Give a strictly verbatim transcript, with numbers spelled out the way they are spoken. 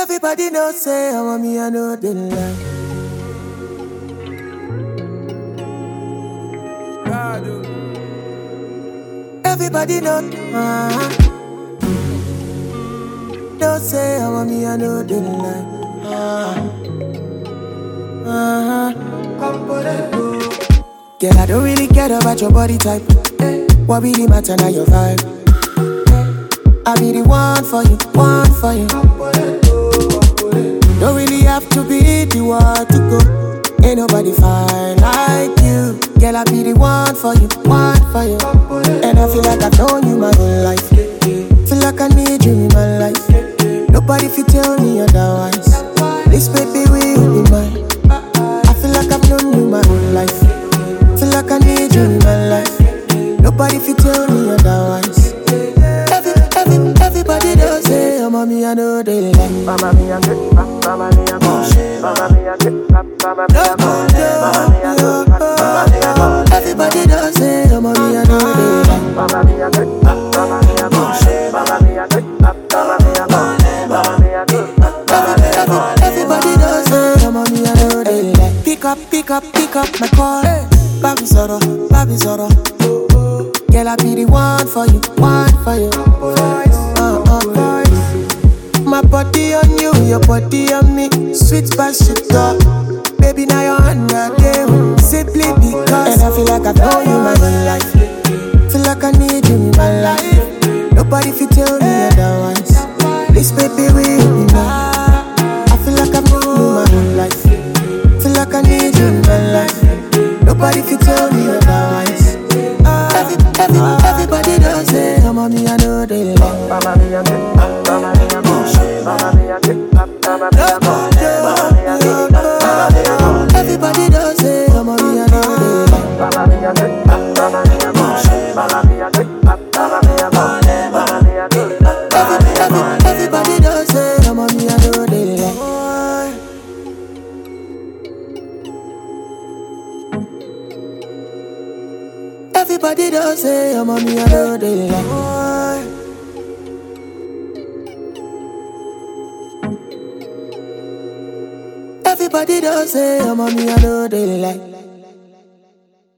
Everybody know say I want me, I know they lie. Everybody know, uh-huh. Don't say I want me, I know they lie. Uh-huh. Uh-huh. Girl, I don't really care about your body type. What really matter now your vibe. I be the one for you, one for you. Don't really have to be the one to go. Ain't nobody fine like you. Girl, I be the one for you, one for you. And I feel like I've known you my whole life. Feel like I need you in my life. Nobody fit tell me otherwise. This baby will be mine. I feel like I've known you my whole life. Feel like I need you in my life. Nobody fit tell me otherwise. Every, every, everybody does say, oh mommy, I know they like. Mama me a good, mama me a good, mama me a good, mama me a good, mama me a good, mama me a good. Everybody does say, oh mommy, I know they like. Mama me a good, mama me a good, mama me a good, mama me a good, mama me a good, mama me a good. Everybody does say, oh mommy, I know they like. Pick up, pick up, pick up my call. Baby Zoro, Baby Zoro. Girl, I be the one for you, one for you. Voice, uh, uh, voice. My body on you, your body on me. Sweet past shit up. Baby, now you're on your game. Simply because. And I feel like I've known you my whole life. Feel like I need you in my life. Nobody fit tell me otherwise. This baby will be mine. I feel like I've known you my whole life. Feel like I need you in my life. Nobody fit tell me otherwise. Every, every, everybody does say, oh mommy, I know they like. Mama me a good, mama me a good, mama me a good, mama me a good, mama me a good, mama me a good. Everybody does say, oh mommy, I know they like. Mama me a good, mama me a good, mama me a good, mama me a good, mama me a good. Every, every, everybody does say, oh mommy, I know they like. Everybody does say, oh mommy, I know they like. Everybody does say, oh mommy, I know they like.